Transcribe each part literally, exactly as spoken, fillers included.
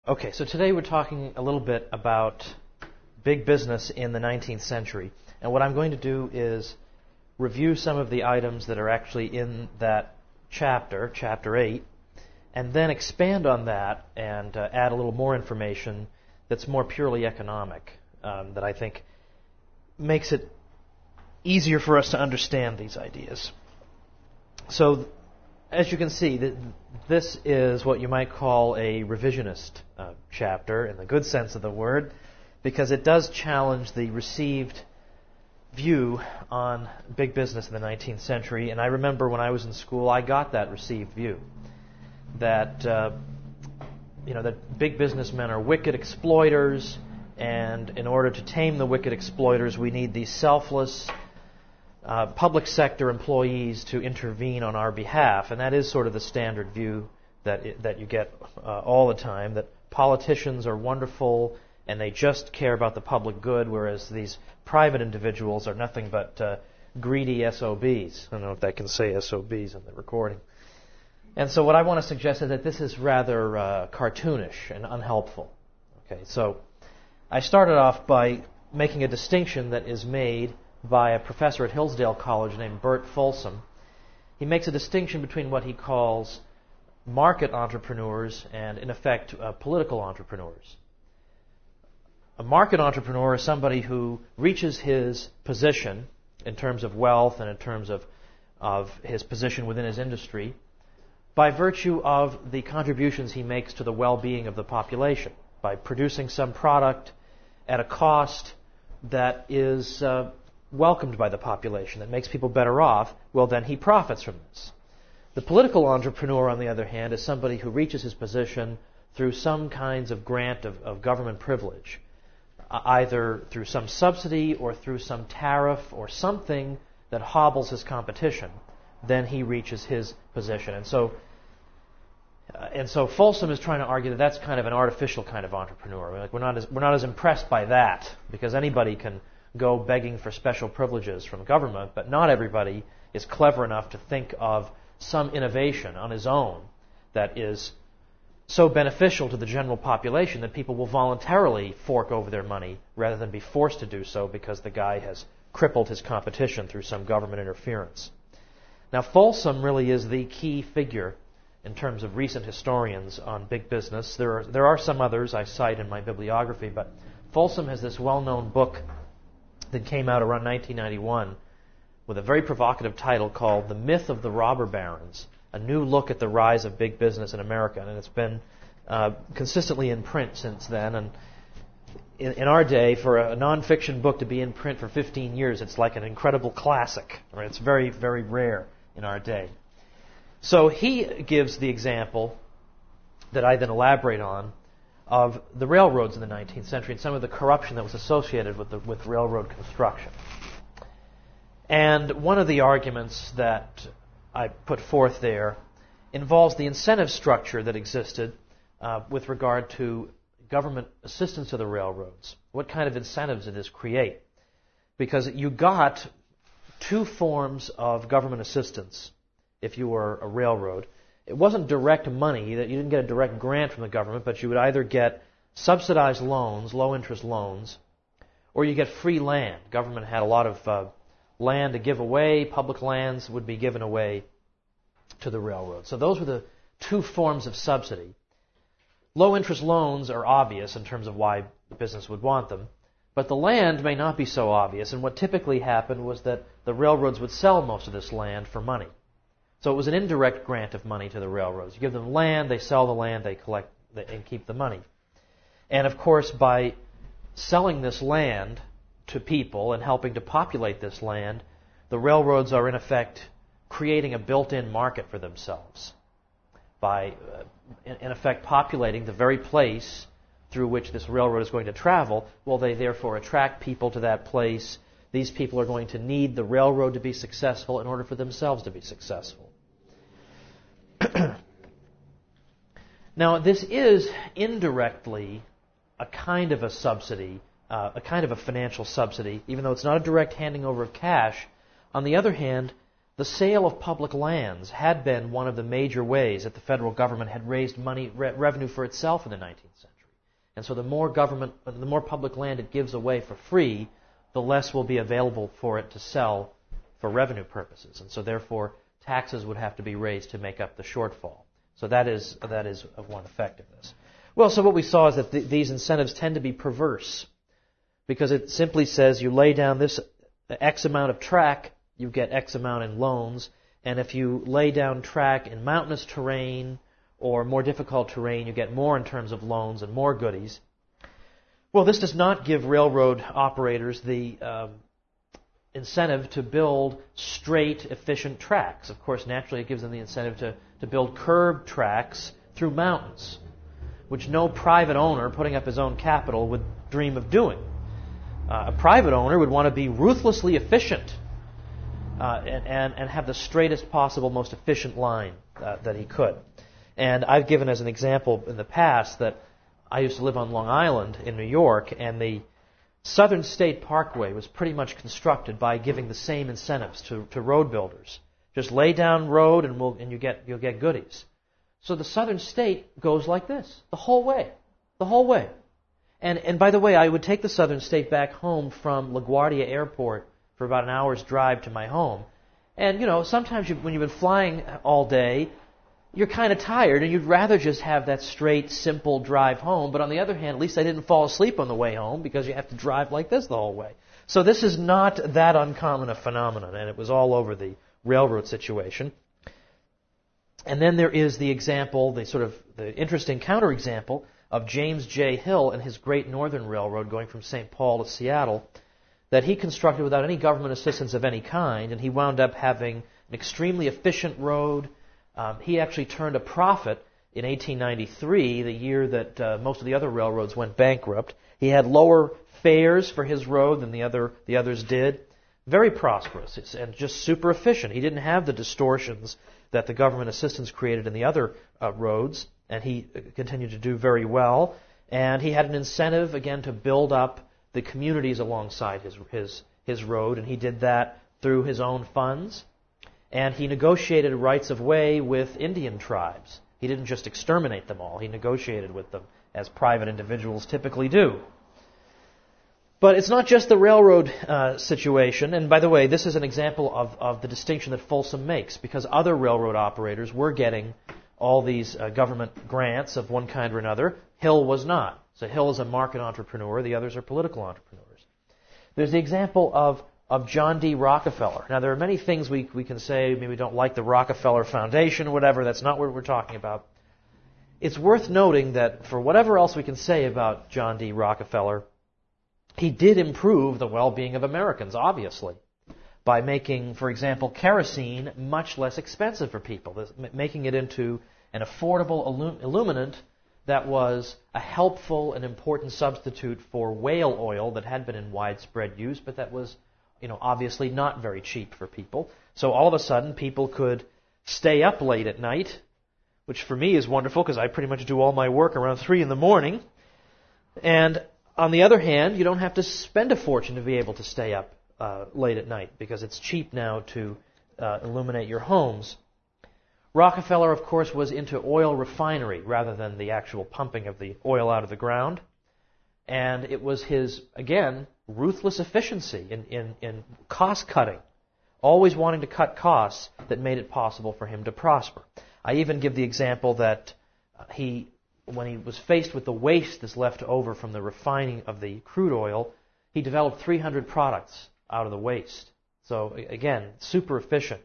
Okay, so today we're talking a little bit about big business in the nineteenth century. And what I'm going to do is review some of the items that are actually in that chapter, chapter eight, and then expand on that and uh, add a little more information that's more purely economic, um, that I think makes it easier for us to understand these ideas. So, as you can see, th- this is what you might call a revisionist uh, chapter, in the good sense of the word, because it does challenge the received view on big business in the nineteenth century. And I remember when I was in school, I got that received view, that uh, you know that big businessmen are wicked exploiters, and in order to tame the wicked exploiters, we need these selfless Uh, public sector employees to intervene on our behalf, and that is sort of the standard view that it, that you get uh, all the time, that politicians are wonderful and they just care about the public good, whereas these private individuals are nothing but uh, greedy S O Bs. I don't know if I can say S O Bs in the recording. And so what I want to suggest is that this is rather uh, cartoonish and unhelpful. Okay, so I started off by making a distinction that is made by a professor at Hillsdale College named Bert Folsom. He makes a distinction between what he calls market entrepreneurs and, in effect, uh, political entrepreneurs. A market entrepreneur is somebody who reaches his position in terms of wealth and in terms of, of his position within his industry by virtue of the contributions he makes to the well-being of the population, by producing some product at a cost that is uh, welcomed by the population, that makes people better off. Well, then he profits from this. The political entrepreneur, on the other hand, is somebody who reaches his position through some kinds of grant of, of government privilege, uh, either through some subsidy or through some tariff or something that hobbles his competition. Then he reaches his position. And so, uh, and so Folsom is trying to argue that that's kind of an artificial kind of entrepreneur. Like we're not as, we're not as impressed by that, because anybody can go begging for special privileges from government, but not everybody is clever enough to think of some innovation on his own that is so beneficial to the general population that people will voluntarily fork over their money rather than be forced to do so because the guy has crippled his competition through some government interference. Now, Folsom really is the key figure in terms of recent historians on big business. There are, there are some others I cite in my bibliography, but Folsom has this well-known book that came out around nineteen ninety-one with a very provocative title called The Myth of the Robber Barons, a new look at the rise of big business in America. And it's been uh, consistently in print since then. And in, in our day, for a nonfiction book to be in print for fifteen years, it's like an incredible classic. Right? It's very, very rare in our day. So he gives the example that I then elaborate on of the railroads in the nineteenth century and some of the corruption that was associated with the, with railroad construction. And one of the arguments that I put forth there involves the incentive structure that existed uh, with regard to government assistance to the railroads. What kind of incentives did this create? Because you got two forms of government assistance if you were a railroad. It wasn't direct money, that you didn't get a direct grant from the government, but you would either get subsidized loans, low-interest loans, or you get free land. Government had a lot of uh, land to give away. Public lands would be given away to the railroad. So those were the two forms of subsidy. Low-interest loans are obvious in terms of why the business would want them, but the land may not be so obvious. And what typically happened was that the railroads would sell most of this land for money. So it was an indirect grant of money to the railroads. You give them land, they sell the land, they collect and keep the money. And of course, by selling this land to people and helping to populate this land, the railroads are in effect creating a built-in market for themselves by, uh, in, in effect, populating the very place through which this railroad is going to travel. Well, they therefore attract people to that place. These people are going to need the railroad to be successful in order for themselves to be successful. Now, this is indirectly a kind of a subsidy, uh, a kind of a financial subsidy, even though it's not a direct handing over of cash. On the other hand, the sale of public lands had been one of the major ways that the federal government had raised money, re- revenue for itself in the nineteenth century. And so the more government, the more public land it gives away for free, the less will be available for it to sell for revenue purposes. And so therefore, taxes would have to be raised to make up the shortfall. So that is that is of one effect of this. Well, so what we saw is that th- these incentives tend to be perverse because it simply says you lay down this X amount of track, you get X amount in loans, and if you lay down track in mountainous terrain or more difficult terrain, you get more in terms of loans and more goodies. Well, this does not give railroad operators the um, incentive to build straight, efficient tracks. Of course, naturally, it gives them the incentive to, to build curved tracks through mountains, which no private owner putting up his own capital would dream of doing. Uh, a private owner would want to be ruthlessly efficient uh, and, and, and have the straightest possible, most efficient line uh, that he could. And I've given as an example in the past that I used to live on Long Island in New York, and the Southern State Parkway was pretty much constructed by giving the same incentives to, to road builders. Just lay down road and, we'll, and you get, you'll get goodies. So the Southern State goes like this, the whole way, the whole way. And, and by the way, I would take the Southern State back home from LaGuardia Airport for about an hour's drive to my home. And, you know, sometimes you, when you've been flying all day, you're kind of tired and you'd rather just have that straight, simple drive home. But on the other hand, at least I didn't fall asleep on the way home because you have to drive like this the whole way. So this is not that uncommon a phenomenon, and it was all over the railroad situation. And then there is the example, the sort of the interesting counterexample of James J. Hill and his Great Northern Railroad going from Saint Paul to Seattle that he constructed without any government assistance of any kind, and he wound up having an extremely efficient road. Um, he actually turned a profit in eighteen ninety-three, the year that uh, most of the other railroads went bankrupt. He had lower fares for his road than the other the others did. Very prosperous and just super efficient. He didn't have the distortions that the government assistance created in the other uh, roads, and he continued to do very well. And he had an incentive, again, to build up the communities alongside his his his road, and he did that through his own funds. And he negotiated rights of way with Indian tribes. He didn't just exterminate them all. He negotiated with them, as private individuals typically do. But it's not just the railroad uh, situation. And by the way, this is an example of, of the distinction that Folsom makes, because other railroad operators were getting all these uh, government grants of one kind or another. Hill was not. So Hill is a market entrepreneur. The others are political entrepreneurs. There's the example of of John D. Rockefeller. Now, there are many things we we can say. Maybe we don't like the Rockefeller Foundation or whatever. That's not what we're talking about. It's worth noting that for whatever else we can say about John D. Rockefeller, he did improve the well-being of Americans, obviously, by making, for example, kerosene much less expensive for people, this, making it into an affordable illum- illuminant that was a helpful and important substitute for whale oil that had been in widespread use, but that was, you know, obviously not very cheap for people. So all of a sudden, people could stay up late at night, which for me is wonderful because I pretty much do all my work around three in the morning. And on the other hand, you don't have to spend a fortune to be able to stay up uh, late at night because it's cheap now to uh, illuminate your homes. Rockefeller, of course, was into oil refinery rather than the actual pumping of the oil out of the ground. And it was his, again, ruthless efficiency in, in, in cost cutting, always wanting to cut costs, that made it possible for him to prosper. I even give the example that he, when he was faced with the waste that's left over from the refining of the crude oil, he developed three hundred products out of the waste. So again, super efficient.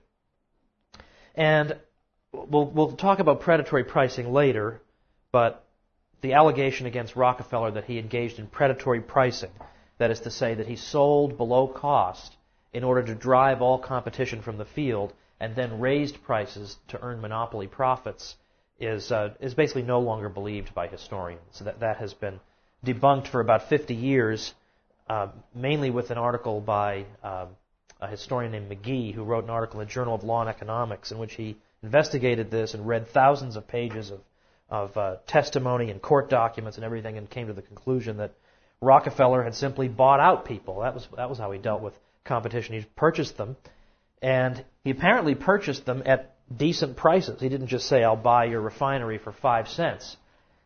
And we'll, we'll talk about predatory pricing later, but the allegation against Rockefeller that he engaged in predatory pricing, that is to say that he sold below cost in order to drive all competition from the field and then raised prices to earn monopoly profits, is uh, is basically no longer believed by historians. So that, that has been debunked for about fifty years, uh, mainly with an article by uh, a historian named McGee, who wrote an article in the Journal of Law and Economics in which he investigated this and read thousands of pages of of uh, testimony and court documents and everything, and came to the conclusion that Rockefeller had simply bought out people. That was that was how he dealt with competition. He purchased them, and he apparently purchased them at decent prices. He didn't just say, "I'll buy your refinery for five cents."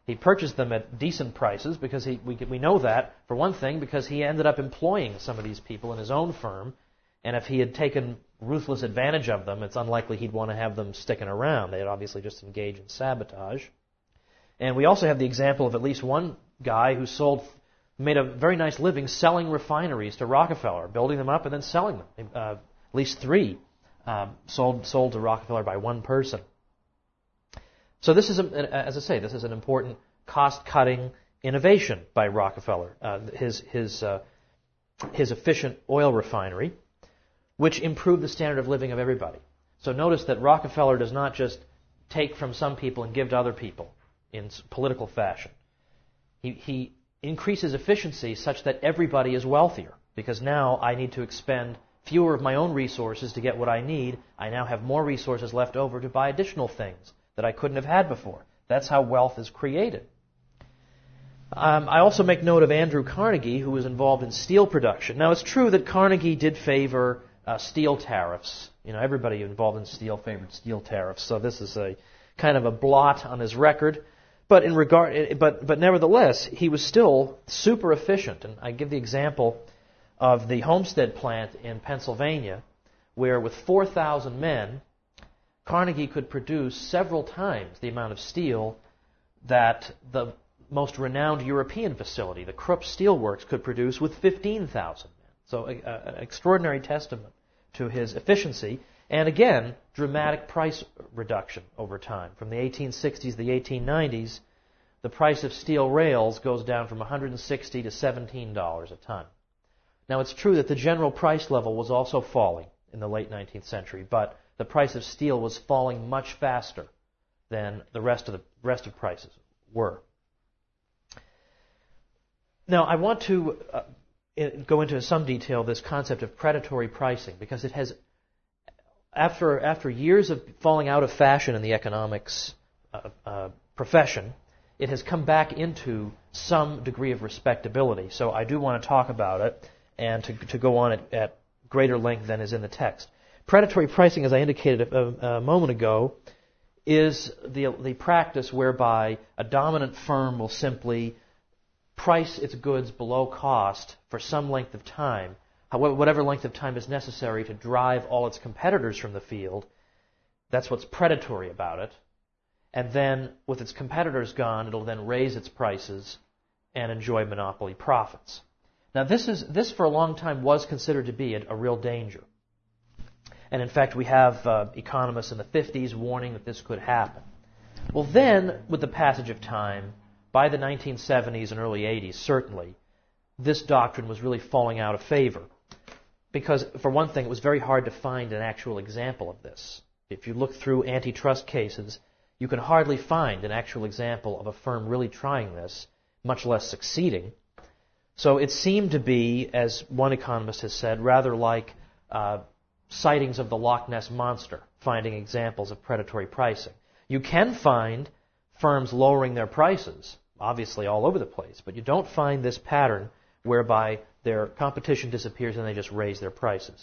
He purchased them at decent prices because he, we, we know that, for one thing, because he ended up employing some of these people in his own firm. And if he had taken ruthless advantage of them, it's unlikely he'd want to have them sticking around. They'd obviously just engage in sabotage. And we also have the example of at least one guy who sold, made a very nice living selling refineries to Rockefeller, building them up and then selling them. Uh, at least three uh, sold sold to Rockefeller by one person. So this is, a, as I say, this is an important cost-cutting innovation by Rockefeller. Uh, his his uh, his efficient oil refinery, which improved the standard of living of everybody. So notice that Rockefeller does not just take from some people and give to other people in political fashion. He, he increases efficiency such that everybody is wealthier, because now I need to expend fewer of my own resources to get what I need. I now have more resources left over to buy additional things that I couldn't have had before. That's how wealth is created. Um, I also make note of Andrew Carnegie, who was involved in steel production. Now, it's true that Carnegie did favor uh, steel tariffs. You know, everybody involved in steel favored steel tariffs. So this is a kind of a blot on his record. But in regard, but but nevertheless, he was still super efficient. And I give the example of the Homestead plant in Pennsylvania, where with four thousand men, Carnegie could produce several times the amount of steel that the most renowned European facility, the Krupp Steel Works, could produce with fifteen thousand men. So an extraordinary testament to his efficiency. And again, dramatic price reduction over time. From the eighteen sixties to the eighteen nineties, the price of steel rails goes down from one hundred sixty dollars to seventeen dollars a ton. Now, it's true that the general price level was also falling in the late nineteenth century, but the price of steel was falling much faster than the rest of the rest of prices were. Now, I want to uh, go into some detail this concept of predatory pricing, because it has, after after years of falling out of fashion in the economics uh, uh, profession, it has come back into some degree of respectability. So I do want to talk about it and to, to go on at, at greater length than is in the text. Predatory pricing, as I indicated a, a moment ago, is the the practice whereby a dominant firm will simply price its goods below cost for some length of time, however, whatever length of time is necessary to drive all its competitors from the field. That's what's predatory about it. And then, with its competitors gone, it'll then raise its prices and enjoy monopoly profits. Now, this is this for a long time was considered to be a, a real danger. And in fact, we have uh, economists in the fifties warning that this could happen. Well, then, with the passage of time, by the nineteen seventies and early eighties, certainly, this doctrine was really falling out of favor. Because, for one thing, it was very hard to find an actual example of this. If you look through antitrust cases, you can hardly find an actual example of a firm really trying this, much less succeeding. So it seemed to be, as one economist has said, rather like uh, sightings of the Loch Ness Monster, finding examples of predatory pricing. You can find firms lowering their prices, obviously all over the place, but you don't find this pattern whereby their competition disappears and they just raise their prices.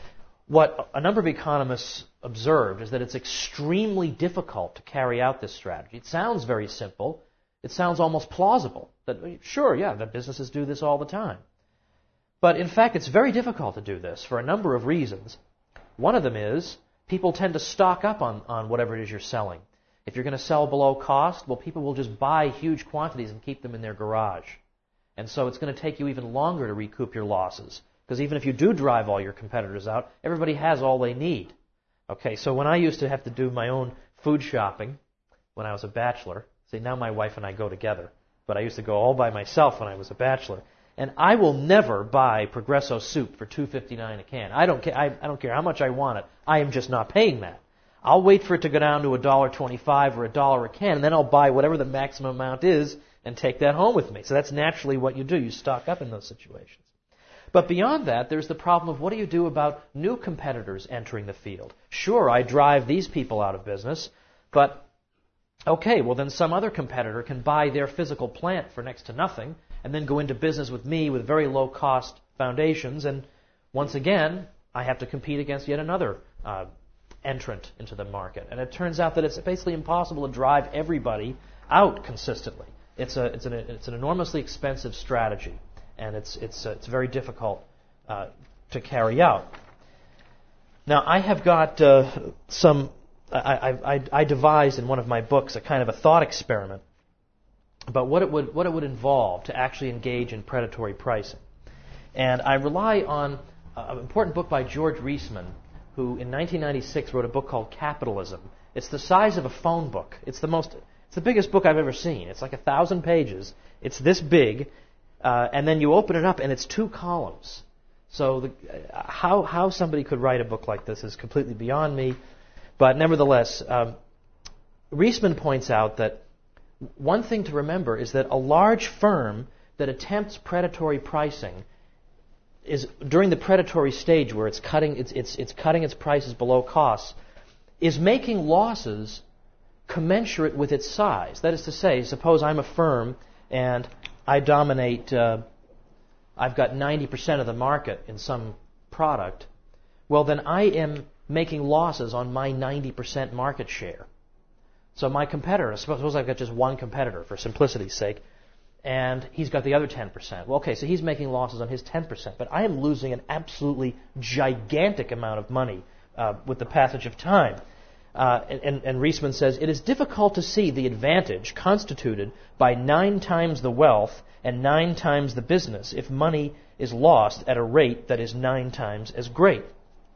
What a number of economists observed is that it's extremely difficult to carry out this strategy. It sounds very simple. It sounds almost plausible. That, sure, yeah, the businesses do this all the time. But in fact, it's very difficult to do this for a number of reasons. One of them is people tend to stock up on, on whatever it is you're selling. If you're going to sell below cost, well, people will just buy huge quantities and keep them in their garage. And so it's going to take you even longer to recoup your losses. Because even if you do drive all your competitors out, everybody has all they need. Okay, so when I used to have to do my own food shopping when I was a bachelor, see, now my wife and I go together, but I used to go all by myself when I was a bachelor, and I will never buy Progresso soup for two dollars and fifty-nine cents a can. I don't care. I, I don't care how much I want it. I am just not paying that. I'll wait for it to go down to one dollar and twenty-five cents or a dollar a can, and then I'll buy whatever the maximum amount is and take that home with me. So that's naturally what you do. You stock up in those situations. But beyond that, there's the problem of what do you do about new competitors entering the field? Sure, I drive these people out of business, but okay, well then some other competitor can buy their physical plant for next to nothing and then go into business with me with very low cost foundations, and once again, I have to compete against yet another uh, entrant into the market. And it turns out that it's basically impossible to drive everybody out consistently. it's a it's an it's an enormously expensive strategy, and it's it's uh, it's very difficult uh, to carry out. Now, I have got uh, some. I, I I devised in one of my books a kind of a thought experiment about what it would what it would involve to actually engage in predatory pricing, and I rely on an important book by George Reisman, who in nineteen ninety-six wrote a book called Capitalism. It's the size of a phone book. It's the most, it's the biggest book I've ever seen. It's like a thousand pages. It's this big, uh, and then you open it up and it's two columns. So the, uh, how how somebody could write a book like this is completely beyond me. But nevertheless, um, Reisman points out that one thing to remember is that a large firm that attempts predatory pricing is during the predatory stage where it's cutting it's it's it's cutting its prices below costs, is making losses commensurate with its size. That is to say, suppose I'm a firm and I dominate, uh, I've got ninety percent of the market in some product. Well, then I am making losses on my ninety percent market share. So my competitor, suppose I've got just one competitor for simplicity's sake, and he's got the other ten percent. Well, okay, so he's making losses on his ten percent, but I am losing an absolutely gigantic amount of money uh, with the passage of time. Uh, and, and Reisman says, it is difficult to see the advantage constituted by nine times the wealth and nine times the business if money is lost at a rate that is nine times as great.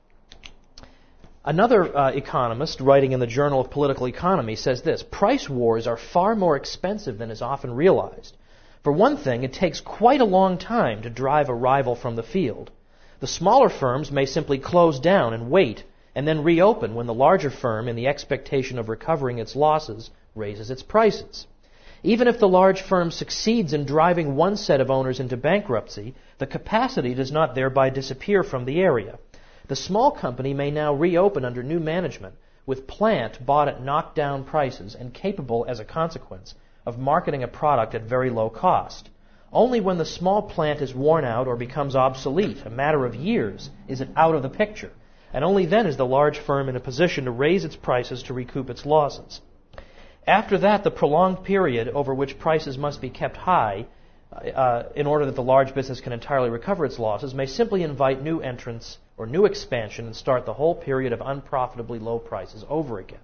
Another uh, economist, writing in the Journal of Political Economy, says this: price wars are far more expensive than is often realized. For one thing, it takes quite a long time to drive a rival from the field. The smaller firms may simply close down and wait, and then reopen when the larger firm, in the expectation of recovering its losses, raises its prices. Even if the large firm succeeds in driving one set of owners into bankruptcy, the capacity does not thereby disappear from the area. The small company may now reopen under new management, with plant bought at knockdown prices and capable, as a consequence, of marketing a product at very low cost. Only when the small plant is worn out or becomes obsolete, a matter of years, is it out of the picture, and only then is the large firm in a position to raise its prices to recoup its losses. After that, the prolonged period over which prices must be kept high uh, in order that the large business can entirely recover its losses may simply invite new entrants or new expansion and start the whole period of unprofitably low prices over again.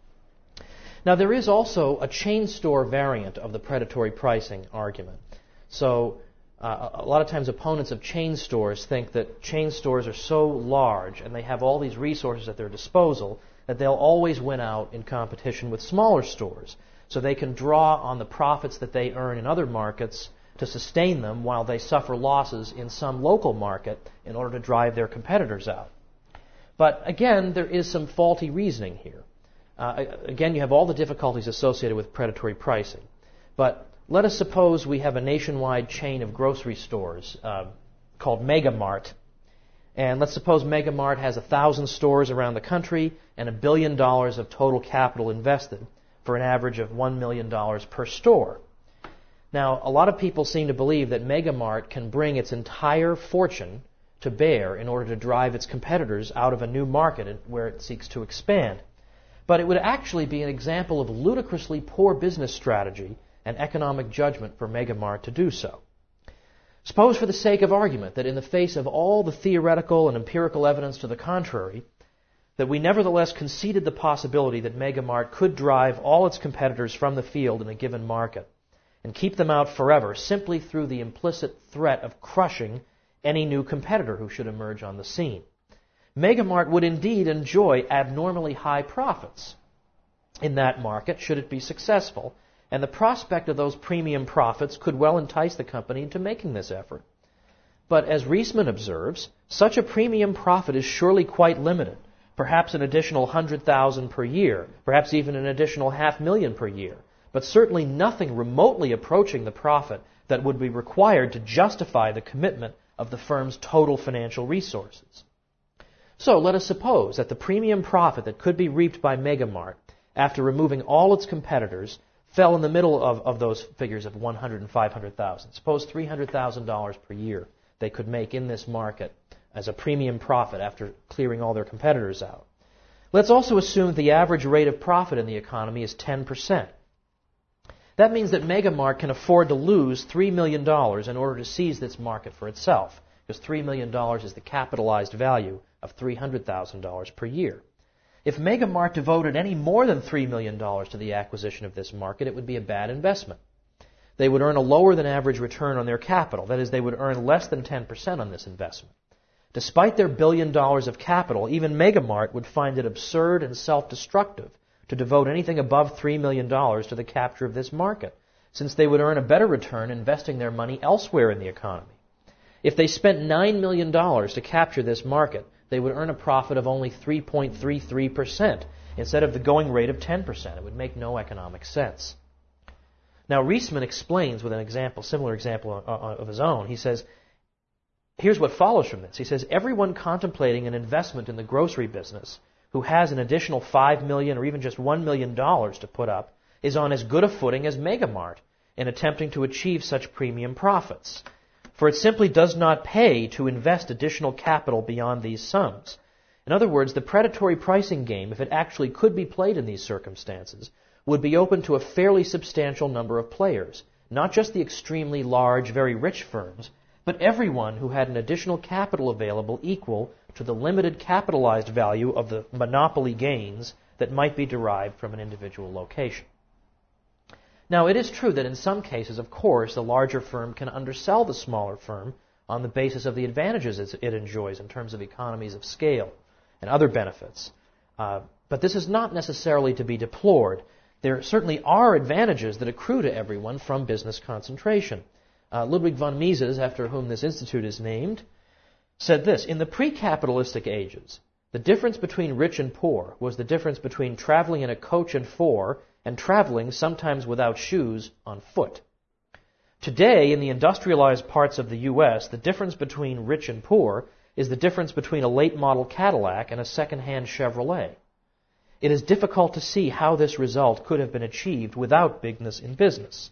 Now, there is also a chain store variant of the predatory pricing argument. So, uh, a lot of times opponents of chain stores think that chain stores are so large and they have all these resources at their disposal that they'll always win out in competition with smaller stores. So they can draw on the profits that they earn in other markets to sustain them while they suffer losses in some local market in order to drive their competitors out. But again, there is some faulty reasoning here. Uh, again, you have all the difficulties associated with predatory pricing. But let us suppose we have a nationwide chain of grocery stores uh, called Mega Mart. And let's suppose Mega Mart has a thousand stores around the country and a billion dollars of total capital invested for an average of one million dollars per store. Now, a lot of people seem to believe that Mega Mart can bring its entire fortune to bear in order to drive its competitors out of a new market where it seeks to expand. But it would actually be an example of ludicrously poor business strategy and economic judgment for Mega Mart to do so. Suppose, for the sake of argument, that in the face of all the theoretical and empirical evidence to the contrary, that we nevertheless conceded the possibility that Mega Mart could drive all its competitors from the field in a given market and keep them out forever simply through the implicit threat of crushing any new competitor who should emerge on the scene. Mega Mart would indeed enjoy abnormally high profits in that market should it be successful, and the prospect of those premium profits could well entice the company into making this effort. But as Reisman observes, such a premium profit is surely quite limited, perhaps an additional one hundred thousand dollars per year, perhaps even an additional half million per year, but certainly nothing remotely approaching the profit that would be required to justify the commitment of the firm's total financial resources. So let us suppose that the premium profit that could be reaped by Mega Mart after removing all its competitors fell in the middle of, of those figures of one hundred and five hundred thousand. Suppose three hundred thousand dollars per year they could make in this market as a premium profit after clearing all their competitors out. Let's also assume the average rate of profit in the economy is ten percent. That means that Megamart can afford to lose three million dollars in order to seize this market for itself, because three million dollars is the capitalized value of three hundred thousand dollars per year. If Megamart devoted any more than three million dollars to the acquisition of this market, it would be a bad investment. They would earn a lower than average return on their capital. That is, they would earn less than ten percent on this investment. Despite their billion dollars of capital, even Megamart would find it absurd and self-destructive to devote anything above three million dollars to the capture of this market, since they would earn a better return investing their money elsewhere in the economy. If they spent nine million dollars to capture this market, they would earn a profit of only three point three three percent instead of the going rate of ten percent. It would make no economic sense. Now, Reisman explains with an example, similar example of his own. He says, here's what follows from this. He says, everyone contemplating an investment in the grocery business who has an additional five million dollars or even just one million dollars to put up is on as good a footing as Megamart in attempting to achieve such premium profits. For it simply does not pay to invest additional capital beyond these sums. In other words, the predatory pricing game, if it actually could be played in these circumstances, would be open to a fairly substantial number of players, not just the extremely large, very rich firms, but everyone who had an additional capital available equal to the limited capitalized value of the monopoly gains that might be derived from an individual location. Now, it is true that in some cases, of course, the larger firm can undersell the smaller firm on the basis of the advantages it enjoys in terms of economies of scale and other benefits. Uh, but this is not necessarily to be deplored. There certainly are advantages that accrue to everyone from business concentration. Uh, Ludwig von Mises, after whom this institute is named, said this: in the pre-capitalistic ages, the difference between rich and poor was the difference between traveling in a coach and four and traveling, sometimes without shoes, on foot. Today, in the industrialized parts of the U S, the difference between rich and poor is the difference between a late-model Cadillac and a second-hand Chevrolet. It is difficult to see how this result could have been achieved without bigness in business.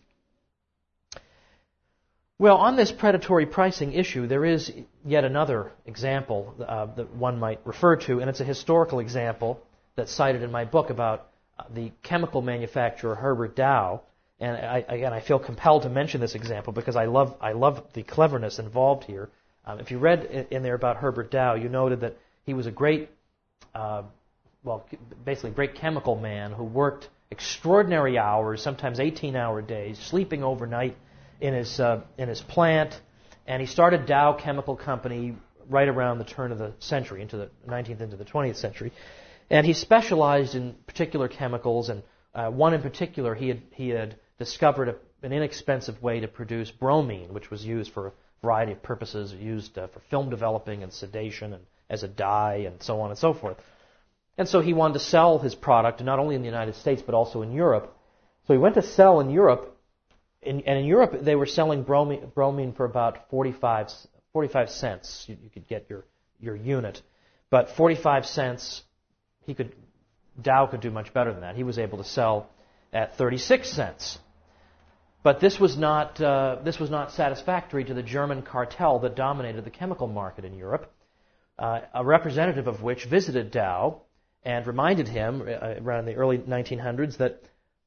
Well, on this predatory pricing issue, there is yet another example uh, that one might refer to, and it's a historical example that's cited in my book about uh, the chemical manufacturer Herbert Dow. And I, again, I feel compelled to mention this example because I love I love the cleverness involved here. Um, if you read in, in there about Herbert Dow, you noted that he was a great, uh, well, basically great chemical man who worked extraordinary hours, sometimes eighteen-hour days, sleeping overnight in his uh, in his plant, and he started Dow Chemical Company right around the turn of the century, into the nineteenth, into the twentieth century, and he specialized in particular chemicals, and uh, one in particular he had he had discovered a, an inexpensive way to produce bromine, which was used for a variety of purposes, used uh, for film developing and sedation, and as a dye, and so on and so forth. And so he wanted to sell his product not only in the United States but also in Europe. So he went to sell in Europe. In, and in Europe, they were selling bromine, bromine for about forty-five, forty-five cents. You, you could get your, your unit. But forty-five cents, he could, Dow could do much better than that. He was able to sell at thirty-six cents. But this was not, uh, this was not satisfactory to the German cartel that dominated the chemical market in Europe, uh, a representative of which visited Dow and reminded him uh, around the early nineteen hundreds that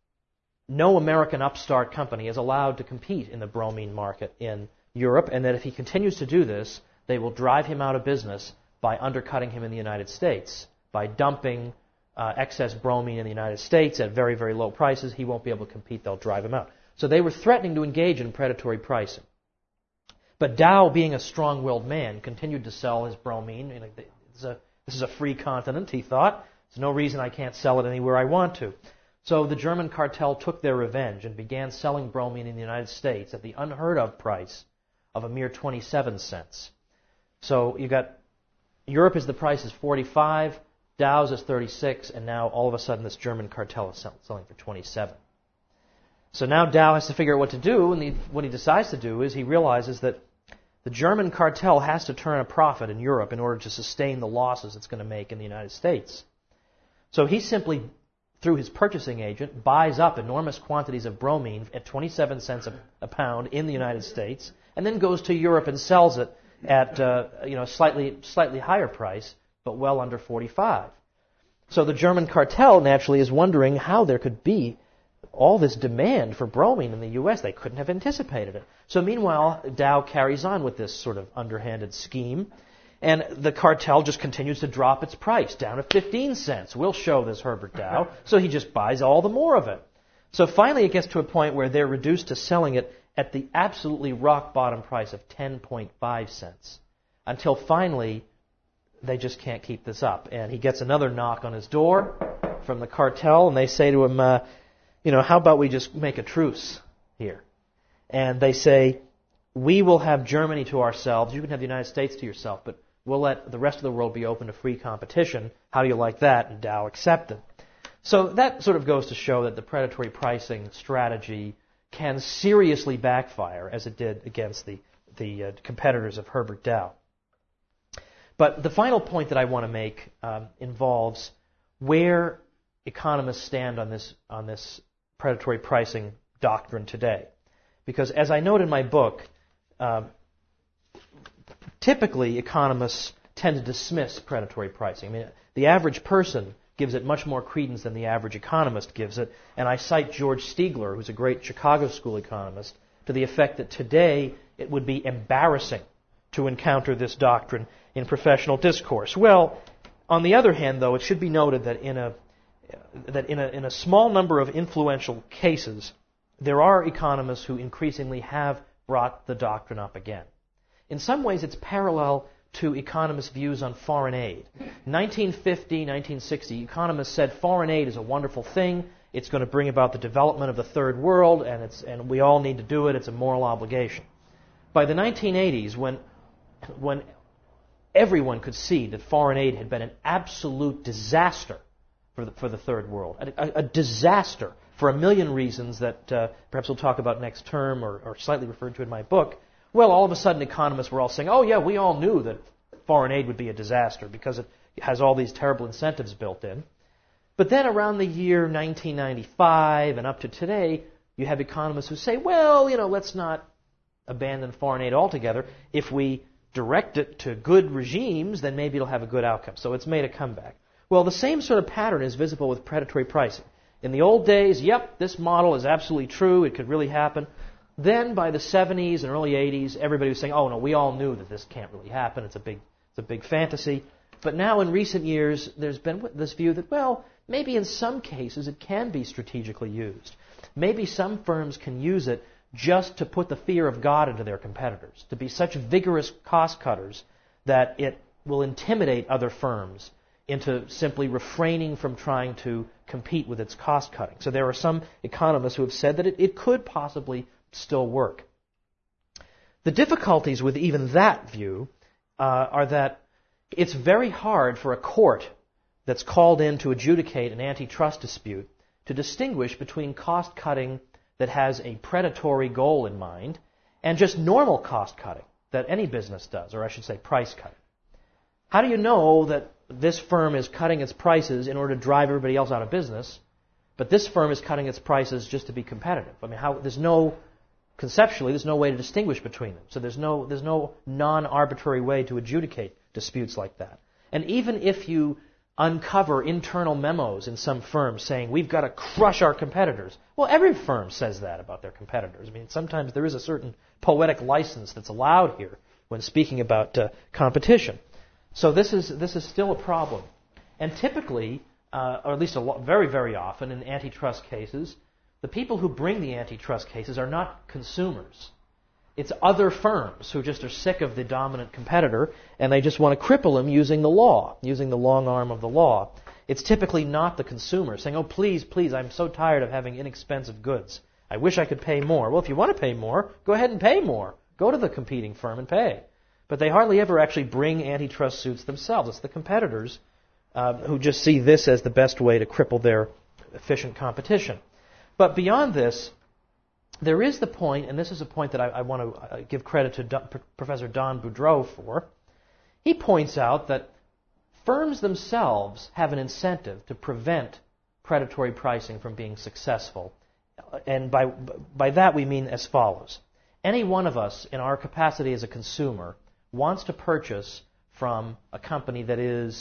no American upstart company is allowed to compete in the bromine market in Europe, and that if he continues to do this, they will drive him out of business by undercutting him in the United States. By dumping uh, excess bromine in the United States at very, very low prices, he won't be able to compete. They'll drive him out. So they were threatening to engage in predatory pricing. But Dow, being a strong-willed man, continued to sell his bromine. You know, this, is a, this is a free continent, he thought. There's no reason I can't sell it anywhere I want to. So the German cartel took their revenge and began selling bromine in the United States at the unheard-of price of a mere twenty-seven cents. So you got Europe is the price is forty-five, Dow's is thirty-six, and now all of a sudden this German cartel is selling for twenty-seven. So now Dow has to figure out what to do, and he, what he decides to do is he realizes that the German cartel has to turn a profit in Europe in order to sustain the losses it's going to make in the United States. So he simply, through his purchasing agent, buys up enormous quantities of bromine at twenty-seven cents a, a pound in the United States, and then goes to Europe and sells it at uh, you know slightly slightly higher price, but well under forty-five. So the German cartel naturally is wondering how there could be all this demand for bromine in the U S. They couldn't have anticipated it. So meanwhile, Dow carries on with this sort of underhanded scheme, and the cartel just continues to drop its price down to fifteen cents. We'll show this Herbert Dow. So he just buys all the more of it. So finally it gets to a point where they're reduced to selling it at the absolutely rock bottom price of ten point five cents. Until finally they just can't keep this up. And he gets another knock on his door from the cartel, and they say to him, uh, you know, how about we just make a truce here? And they say, we will have Germany to ourselves, you can have the United States to yourself, but we'll let the rest of the world be open to free competition. How do you like that? And Dow accepted. So that sort of goes to show that the predatory pricing strategy can seriously backfire, as it did against the, the uh, competitors of Herbert Dow. But the final point that I want to make um, involves where economists stand on this on this predatory pricing doctrine today. Because as I note in my book, uh, typically economists tend to dismiss predatory pricing. I mean, the average person gives it much more credence than the average economist gives it. And I cite George Stigler, who's a great Chicago school economist, to the effect that today it would be embarrassing to encounter this doctrine in professional discourse. Well, on the other hand, though, it should be noted that in a that in a in a small number of influential cases, there are economists who increasingly have brought the doctrine up again. In some ways, it's parallel to economists' views on foreign aid. nineteen fifty, nineteen sixty, economists said foreign aid is a wonderful thing. It's going to bring about the development of the third world, and it's and we all need to do it. It's a moral obligation. By the nineteen eighties, when when everyone could see that foreign aid had been an absolute disaster for the, for the third world, a, a disaster for a million reasons that uh, perhaps we'll talk about next term or, or slightly referred to in my book. Well, all of a sudden economists were all saying, oh yeah, we all knew that foreign aid would be a disaster because it has all these terrible incentives built in. But then around the year nineteen ninety-five and up to today, you have economists who say, well, you know, let's not abandon foreign aid altogether. If we direct it to good regimes, then maybe it'll have a good outcome. So it's made a comeback. Well, the same sort of pattern is visible with predatory pricing. In the old days, yep, this model is absolutely true. It could really happen. Then by the seventies and early eighties, everybody was saying, oh, no, we all knew that this can't really happen. It's a big, it's a big fantasy. But now in recent years, there's been this view that, well, maybe in some cases it can be strategically used. Maybe some firms can use it just to put the fear of God into their competitors, to be such vigorous cost cutters that it will intimidate other firms into simply refraining from trying to compete with its cost cutting. So there are some economists who have said that it, it could possibly still work. The difficulties with even that view uh, are that it's very hard for a court that's called in to adjudicate an antitrust dispute to distinguish between cost cutting that has a predatory goal in mind and just normal cost cutting that any business does, or I should say price cutting. How do you know that this firm is cutting its prices in order to drive everybody else out of business, but this firm is cutting its prices just to be competitive? I mean, how, there's no, conceptually, there's no way to distinguish between them. So there's no, there's no non-arbitrary way to adjudicate disputes like that. And even if you uncover internal memos in some firms saying, we've got to crush our competitors, well, every firm says that about their competitors. I mean, sometimes there is a certain poetic license that's allowed here when speaking about uh, competition. So this is this is still a problem. And typically, uh, or at least a lot, very, very often in antitrust cases, the people who bring the antitrust cases are not consumers. It's other firms who just are sick of the dominant competitor and they just want to cripple them using the law, using the long arm of the law. It's typically not the consumer saying, oh, please, please, I'm so tired of having inexpensive goods. I wish I could pay more. Well, if you want to pay more, go ahead and pay more. Go to the competing firm and pay. But they hardly ever actually bring antitrust suits themselves. It's the competitors uh, who just see this as the best way to cripple their efficient competition. But beyond this, there is the point, and this is a point that I, I want to uh, give credit to Don, Professor Don Boudreau for. He points out that firms themselves have an incentive to prevent predatory pricing from being successful. And by, by that we mean as follows. Any one of us, in our capacity as a consumer, wants to purchase from a company that is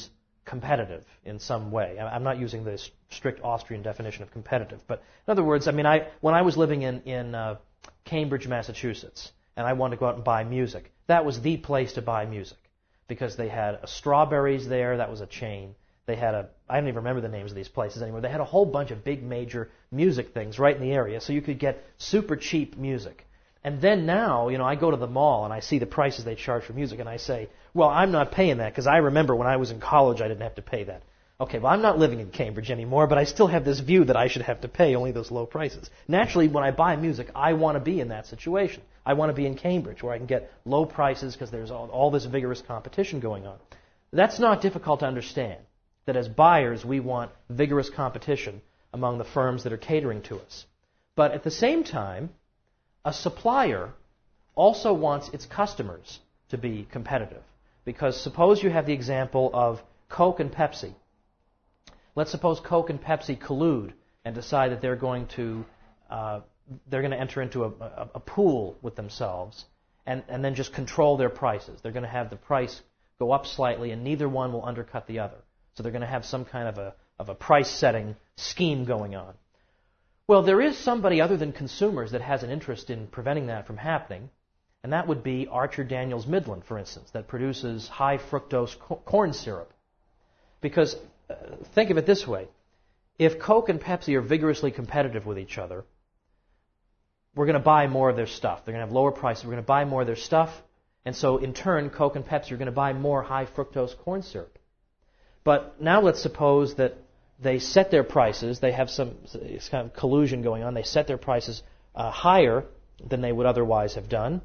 competitive in some way. I'm not using the strict Austrian definition of competitive, but in other words, I mean, I when I was living in in uh, Cambridge, Massachusetts, and I wanted to go out and buy music, that was the place to buy music because they had a Strawberries there. That was a chain. They had a I don't even remember the names of these places anymore. They had a whole bunch of big major music things right in the area, so you could get super cheap music. And then now, you know, I go to the mall and I see the prices they charge for music, and I say, well, I'm not paying that because I remember when I was in college I didn't have to pay that. Okay, well, I'm not living in Cambridge anymore, but I still have this view that I should have to pay only those low prices. Naturally, when I buy music, I want to be in that situation. I want to be in Cambridge where I can get low prices because there's all, all this vigorous competition going on. That's not difficult to understand, that as buyers we want vigorous competition among the firms that are catering to us. But at the same time, a supplier also wants its customers to be competitive. Because suppose you have the example of Coke and Pepsi. Let's suppose Coke and Pepsi collude and decide that they're going to uh, they're going to enter into a, a, a pool with themselves and, and then just control their prices. They're going to have the price go up slightly and neither one will undercut the other. So they're going to have some kind of a of a price setting scheme going on. Well, there is somebody other than consumers that has an interest in preventing that from happening, and that would be Archer Daniels Midland, for instance, that produces high fructose co- corn syrup. Because uh, think of it this way. If Coke and Pepsi are vigorously competitive with each other, we're going to buy more of their stuff. They're going to have lower prices. We're going to buy more of their stuff, and so in turn, Coke and Pepsi are going to buy more high fructose corn syrup. But now let's suppose that they set their prices, they have some kind of collusion going on, they set their prices uh, higher than they would otherwise have done.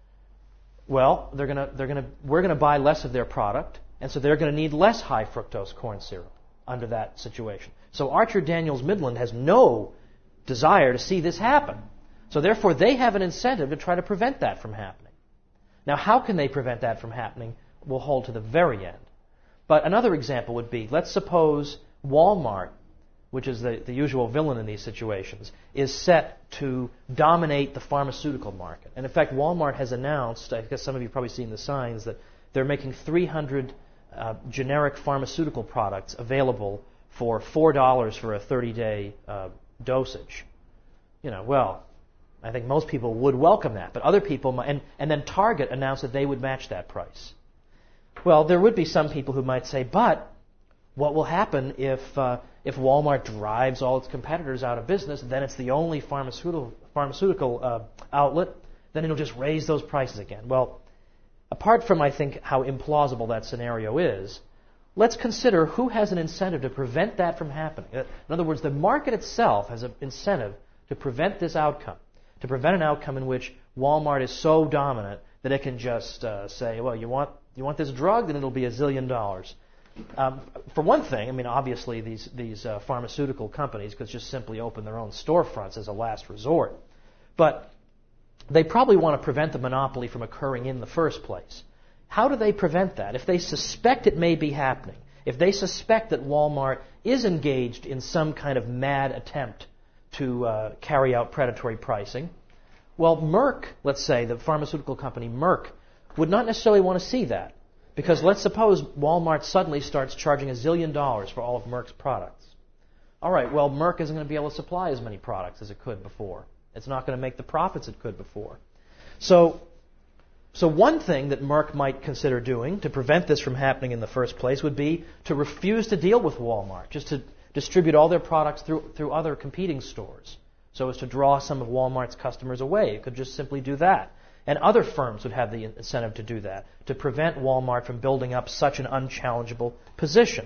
Well, they're gonna, they're gonna, we're going to buy less of their product, and so they're going to need less high fructose corn syrup under that situation. So Archer Daniels Midland has no desire to see this happen. So therefore they have an incentive to try to prevent that from happening. Now how can they prevent that from happening will hold to the very end. But another example would be, let's suppose Walmart, which is the, the usual villain in these situations, is set to dominate the pharmaceutical market. And in fact, Walmart has announced, I guess some of you have probably seen the signs, that they're making three hundred uh, generic pharmaceutical products available for four dollars for a thirty-day uh, dosage. You know, well, I think most people would welcome that, but other people might, and, and then Target announced that they would match that price. Well, there would be some people who might say, but what will happen if uh, if Walmart drives all its competitors out of business? Then it's the only pharmaceutical pharmaceutical uh, outlet. Then it'll just raise those prices again. Well, apart from I think how implausible that scenario is, let's consider who has an incentive to prevent that from happening. In other words, the market itself has an incentive to prevent this outcome, to prevent an outcome in which Walmart is so dominant that it can just uh, say, well, you want you want this drug, then it'll be a zillion dollars. Um, for one thing, I mean, obviously these these uh, pharmaceutical companies could just simply open their own storefronts as a last resort. But they probably want to prevent the monopoly from occurring in the first place. How do they prevent that? If they suspect it may be happening, if they suspect that Walmart is engaged in some kind of mad attempt to uh, carry out predatory pricing, well, Merck, let's say, the pharmaceutical company Merck, would not necessarily want to see that. Because let's suppose Walmart suddenly starts charging a zillion dollars for all of Merck's products. All right, well, Merck isn't going to be able to supply as many products as it could before. It's not going to make the profits it could before. So, so one thing that Merck might consider doing to prevent this from happening in the first place would be to refuse to deal with Walmart, just to distribute all their products through, through other competing stores, so as to draw some of Walmart's customers away. It could just simply do that. And other firms would have the incentive to do that, to prevent Walmart from building up such an unchallengeable position.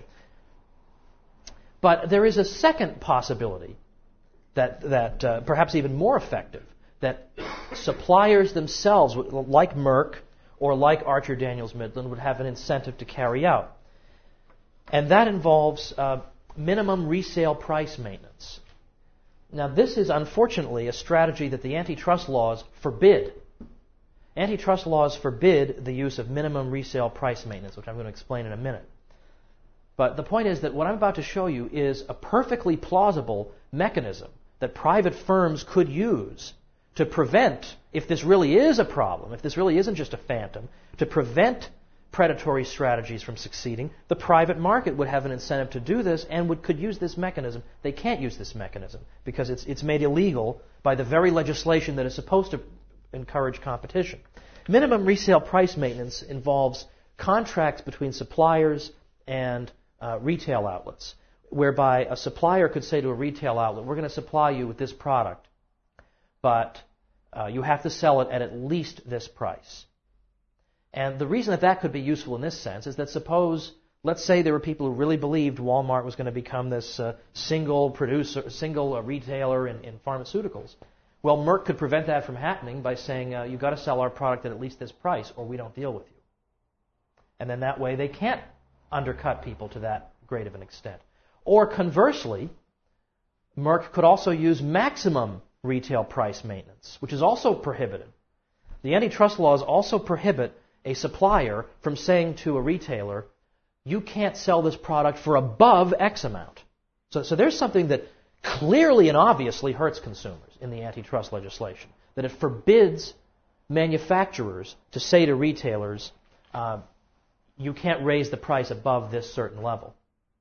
But there is a second possibility that, that uh, perhaps even more effective, that suppliers themselves, like Merck or like Archer Daniels Midland, would have an incentive to carry out. And that involves uh, minimum resale price maintenance. Now, this is unfortunately a strategy that the antitrust laws forbid. Antitrust laws forbid the use of minimum resale price maintenance, which I'm going to explain in a minute. But the point is that what I'm about to show you is a perfectly plausible mechanism that private firms could use to prevent, if this really is a problem, if this really isn't just a phantom, to prevent predatory strategies from succeeding. The private market would have an incentive to do this and would, could use this mechanism. They can't use this mechanism because it's, it's made illegal by the very legislation that is supposed to encourage competition. Minimum resale price maintenance involves contracts between suppliers and uh, retail outlets, whereby a supplier could say to a retail outlet, we're going to supply you with this product, but uh, you have to sell it at at least this price. And the reason that that could be useful in this sense is that suppose, let's say there were people who really believed Walmart was going to become this uh, single producer, single uh, retailer in, in pharmaceuticals. Well, Merck could prevent that from happening by saying, uh, you've got to sell our product at at least this price or we don't deal with you. And then that way they can't undercut people to that great of an extent. Or conversely, Merck could also use maximum retail price maintenance, which is also prohibited. The antitrust laws also prohibit a supplier from saying to a retailer, you can't sell this product for above X amount. So, so there's something that clearly and obviously hurts consumers in the antitrust legislation, that it forbids manufacturers to say to retailers, uh, you can't raise the price above this certain level.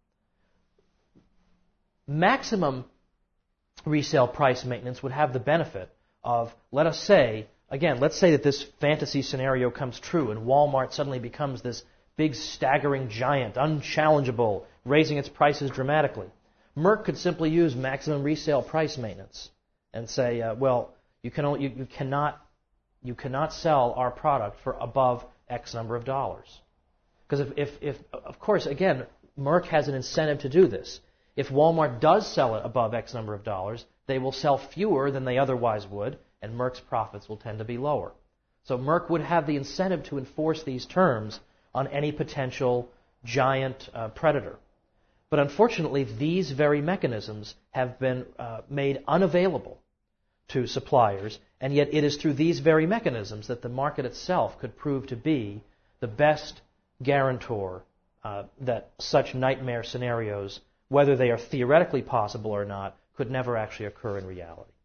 Maximum resale price maintenance would have the benefit of, let us say, again, let's say that this fantasy scenario comes true and Walmart suddenly becomes this big staggering giant, unchallengeable, raising its prices dramatically. Merck could simply use maximum resale price maintenance and say, uh, well, you, can only, you, you, cannot, you cannot sell our product for above X number of dollars. Because if, if, if, of course, again, Merck has an incentive to do this. If Walmart does sell it above X number of dollars, they will sell fewer than they otherwise would, and Merck's profits will tend to be lower. So Merck would have the incentive to enforce these terms on any potential giant uh, predator. But unfortunately, these very mechanisms have been uh, made unavailable to suppliers, and yet it is through these very mechanisms that the market itself could prove to be the best guarantor uh, that such nightmare scenarios, whether they are theoretically possible or not, could never actually occur in reality.